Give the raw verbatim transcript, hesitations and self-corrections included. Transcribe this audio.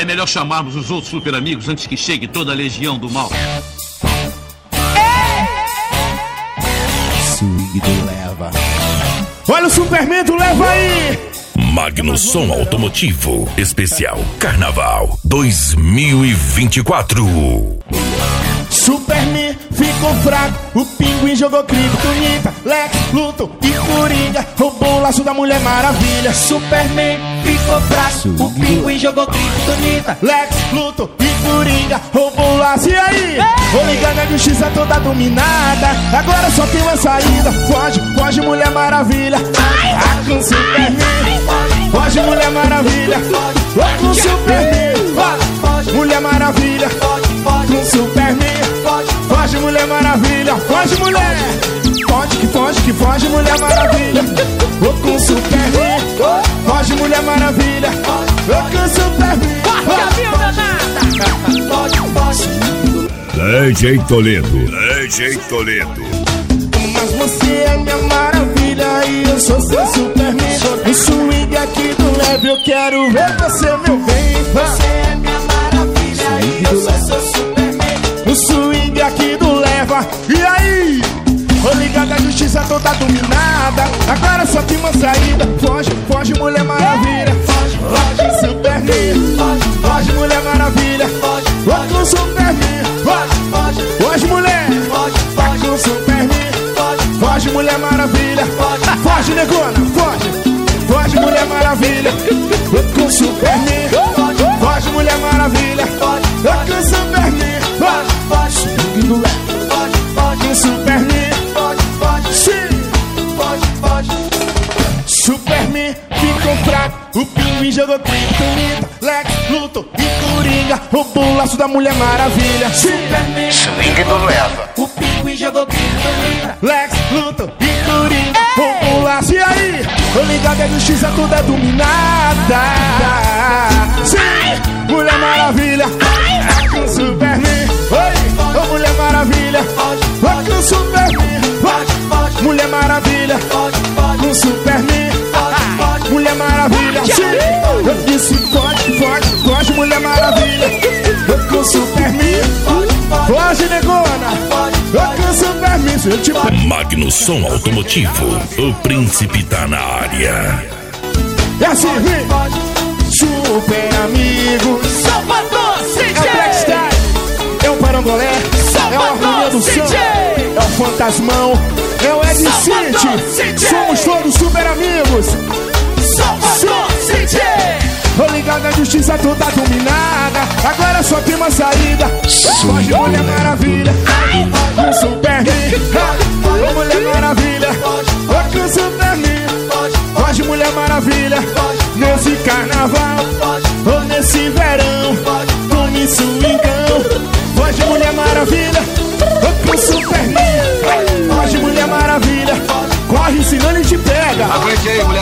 É melhor chamarmos os outros super amigos antes que chegue toda a legião do mal. Swing do Leva. Olha o Superman do Leva aí! Magno Som Automotivo Especial Carnaval dois mil e vinte e quatro. Superman ficou fraco, o Pinguim jogou Kryptonita, Lex, Luthor e Coringa roubou o laço da Mulher Maravilha. Superman ficou fraco, o Pinguim jogou Kryptonita, Lex, Luthor e Coringa roubou o laço. E aí? Vou ligar na justiça toda dominada, agora só tem uma saída. Foge, foge Mulher Maravilha. Ah, com Superman. Foge Mulher Maravilha. Ah, com Superman. Mulher Maravilha. Com Superman. Foge Mulher Maravilha. Foge mulher. Foge que foge que foge Mulher Maravilha. Vou com Superman. Foge Mulher Maravilha. Vou com Superman. D J Toledo, D J Toledo. Mas você é minha maravilha e eu sou seu Superman. No swing aqui do Leve eu quero ver você, meu bem. Você é minha maravilha e eu sou seu Superman. No swing aqui do Leva. E aí? Vou ligar da justiça toda dominada, agora só tem uma saída. Foge, foge Mulher Maravilha. Foge, foge Superman. Foge Mulher Maravilha. Foge com Superman. Foge, foge mulher. Foge com Superman. Foge Mulher Maravilha. Foge negona, foge. Foge Mulher Maravilha. Foge com Superman. Foge Mulher Maravilha. Foge com Superman. Foge, foge com Superman. Superman ficou fraco, o Pinguim jogou Kryptonita, Lex, Luthor e Coringa roubou o laço da Mulher Maravilha. Superman Swing do Leva. o Pinguim jogou Kryptonita, Lex, Luthor e Coringa roubou o laço. E aí? Tô ligado, a justiça toda dominada. Sim, Mulher Maravilha. Vai com Superman. Oi, ô Mulher Maravilha. Vai com Superman. Mulher Maravilha. Com Superman. Mulher Maravilha. Sim, eu disse foge, foge, foge Mulher Maravilha. Eu com Superman. Foge negona. Eu com Superman. Se eu te Magno Som Automotivo, o príncipe tá na área. é assim, vem. Super amigos. Salvador C É o J, Black Style. É o Parangolé. É o Harmonia do C Som. J, É o Fantasmão. É o Ed Salvador C City. J. Somos todos super amigos. Salvador C J, Tô ligado na justiça toda dominada, agora só tem uma saída. Foge Mulher Maravilha. Com Superman. Ô Mulher Maravilha. Ô com Superman. Foge Mulher Maravilha. Nesse carnaval ou nesse verão, tome swingão. Foge Mulher Maravilha. Ô com Superman. Foge Mulher Maravilha. Corre senão ele te pega. Aguente aí,